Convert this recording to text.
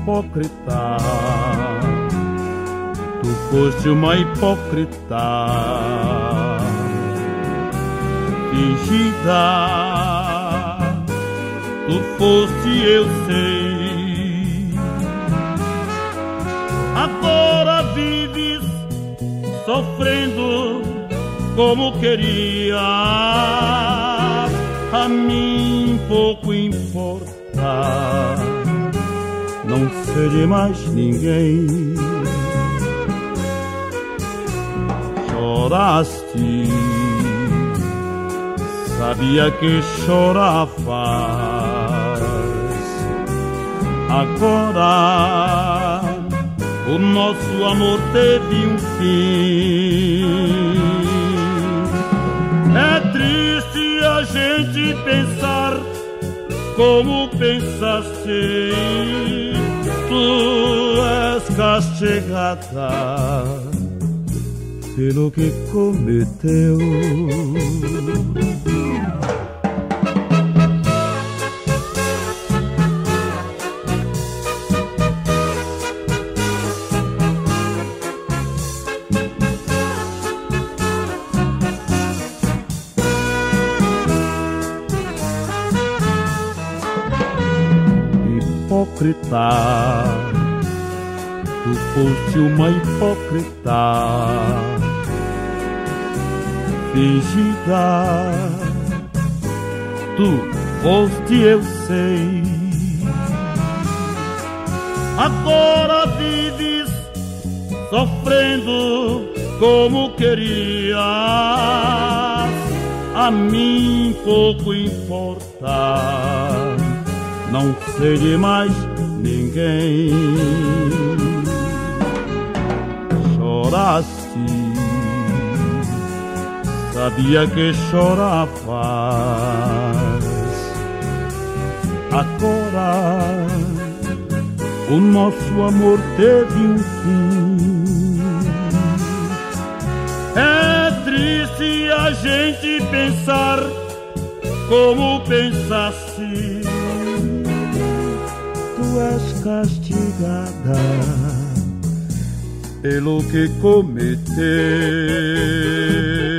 hipócrita. Tu foste uma hipócrita fingida. Tu foste, eu sei. Agora vives sofrendo como queria. A mim pouco importa, não serei mais ninguém. Choraste, sabia que choravas. Agora o nosso amor teve um fim. É triste a gente pensar como pensaste. Tu és castigada pelo que cometeu. Hipócrita, tu foste uma hipócrita fingida. Tu foste, eu sei. Agora vives sofrendo como querias. A mim pouco importa, não serei mais ninguém. Choraste, sabia que choravas. Agora o nosso amor teve um fim. É triste a gente pensar como pensaste. Tu és castigada pelo que cometeu.